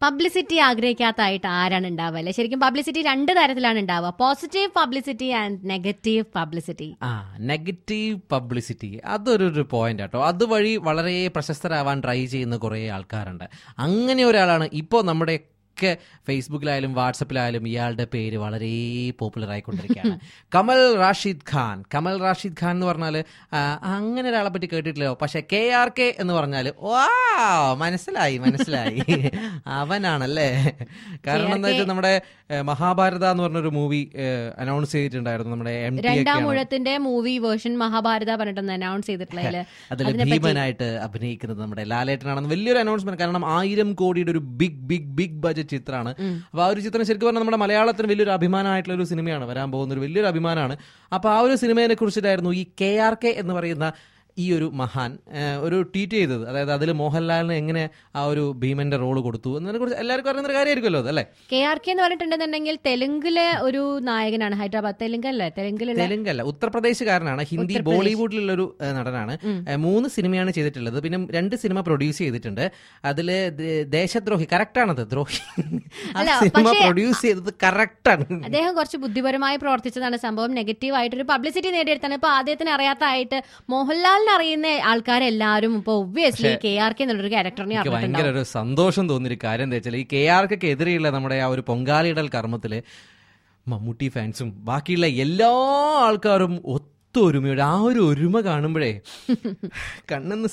Publicity ആഗ്രഹിക്കാത്തതായിട്ട് ആരാണ് ഉണ്ടാവുക അല്ലെ? ശരിക്കും പബ്ലിസിറ്റി രണ്ട് തരത്തിലാണ് ഉണ്ടാവുക, positive publicity and negative publicity. Negative publicity അതൊരു പോയിന്റ് ആട്ടോ. അതുവഴി വളരെ പ്രശസ്തരാവാൻ ട്രൈ ചെയ്യുന്ന കുറേ ആൾക്കാരുണ്ട്. അങ്ങനെ ഒരാളാണ് ഇപ്പോൾ നമ്മുടെ ഒക്കെ ഫേസ്ബുക്കിലായാലും വാട്സപ്പിലായാലും ഇയാളുടെ പേര് വളരെ പോപ്പുലർ ആയിക്കൊണ്ടിരിക്കുകയാണ്. കമൽ റാഷിദ് ഖാൻ. കമൽ റാഷിദ് ഖാൻ എന്ന് പറഞ്ഞാൽ അങ്ങനെ ഒരാളെ പറ്റി കേട്ടിട്ടില്ലയോ? പക്ഷെ KRK എന്ന് പറഞ്ഞാൽ മനസ്സിലായി അവനാണല്ലേ. കാരണം എന്താ വെച്ചാൽ നമ്മുടെ മഹാഭാരത എന്ന് പറഞ്ഞൊരു മൂവി അനൗൺസ് ചെയ്തിട്ടുണ്ടായിരുന്നു. നമ്മുടെ രണ്ടാം ഊഴത്തിന്റെ മൂവി വേർഷൻ മഹാഭാരത പറഞ്ഞിട്ടൊന്ന് അനൗൺസ് ചെയ്തിട്ടുള്ള അതിൽ ഭീമനായിട്ട് അഭിനയിക്കുന്നത് നമ്മുടെ ലാലേട്ടനാണെന്ന് വലിയൊരു അനൗൺസ്മെന്റ്. കാരണം 1000 കോടിയുടെ ഒരു ബിഗ് ബഡ്ജറ്റ് ചിത്രമാണ്. അപ്പൊ ആ ഒരു ചിത്രം ശരിക്കും പറഞ്ഞാൽ നമ്മുടെ മലയാളത്തിന് വലിയൊരു അഭിമാനമായിട്ടുള്ള ഒരു സിനിമയാണ്, വരാൻ പോകുന്ന ഒരു വലിയൊരു അഭിമാനമാണ്. അപ്പൊ ആ ഒരു സിനിമയെ കുറിച്ചിട്ടായിരുന്നു ഈ KRK എന്ന് പറയുന്ന ഈ ഒരു മഹാൻ ഒരു ട്വീറ്റ് ചെയ്തത്. അതായത് അതിൽ മോഹൻലാലിന് എങ്ങനെ ആ ഒരു ഭീമന്റെ റോള് കൊടുത്തു എന്നതിനെ കുറിച്ച് എല്ലാവർക്കും അറിയുന്ന കാര്യമായിരിക്കുമല്ലോ അതല്ലേ. KRK എന്ന് പറഞ്ഞിട്ടുണ്ടെന്നുണ്ടെങ്കിൽ തെലുങ്കിലെ ഒരു നായകനാണ്. ഹൈദരാബാദ് തെലുങ്കല്ല, ഉത്തർപ്രദേശുകാരനാണ്. ഹിന്ദി ബോളിവുഡിലുള്ള ഒരു നടനാണ്. 3 സിനിമയാണ് ചെയ്തിട്ടുള്ളത്. പിന്നെ 2 സിനിമ പ്രൊഡ്യൂസ് ചെയ്തിട്ടുണ്ട്. അതില് ദേശദ്രോഹി, കറക്റ്റാണത്, ദ്രോഹി സിനിമ പ്രൊഡ്യൂസ് ചെയ്തത് കറക്റ്റാണ്. അദ്ദേഹം കുറച്ച് ബുദ്ധിപരമായി പ്രവർത്തിച്ചതാണ് സംഭവം. നെഗറ്റീവ് ആയിട്ടൊരു പബ്ലിസിറ്റി നേടിയെടുത്താണ്. ഇപ്പൊ അദ്ദേഹത്തിന് അറിയാത്തതായിട്ട് മോഹൻലാൽ അറിയുന്ന ആൾക്കാരെല്ലാരും ഇപ്പൊ ഒബ്വിയസ്ലി KRK എന്നുള്ളൊരു ക്യാരക്ടറിനെ ഭയങ്കര ഒരു സന്തോഷം തോന്നിയൊരു കാര്യം എന്താ വെച്ചാൽ ഈ KRK എതിരെയുള്ള നമ്മുടെ ആ ഒരു പൊങ്കാലിടൽ കർമ്മത്തില് മമ്മൂട്ടി ഫാൻസും ബാക്കിയുള്ള എല്ലാ ആൾക്കാരും ഒത്തൊരുമയുടെ ആ ഒരു ഒരുമ കാണുമ്പോഴേ കണ്ണെന്ന്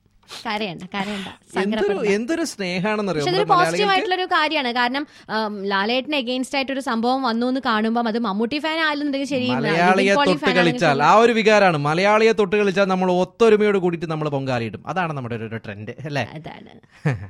എന്തൊരു സ്നേഹാണെന്നറിയോ. പോസിറ്റീവ് ആയിട്ടുള്ളൊരു കാര്യമാണ്. കാരണം ലാലേട്ടന് എഗെയിൻസ്റ്റ് ആയിട്ടൊരു സംഭവം വന്നു എന്ന് കാണുമ്പോൾ അത് മമ്മൂട്ടി ഫാൻ ആയിരുന്നുണ്ടെങ്കിൽ ശരി, മലയാളിയെ തൊട്ട് കളിച്ചാൽ ആ ഒരു വികാരമാണ്. മലയാളിയെ തൊട്ട് കളിച്ചാൽ നമ്മൾ ഒത്തൊരുമയോട് കൂടിയിട്ട് നമ്മൾ പൊങ്കാലിയിടും. അതാണ് നമ്മുടെ ഒരു ട്രെൻഡ് അല്ലേ. അതാണ്.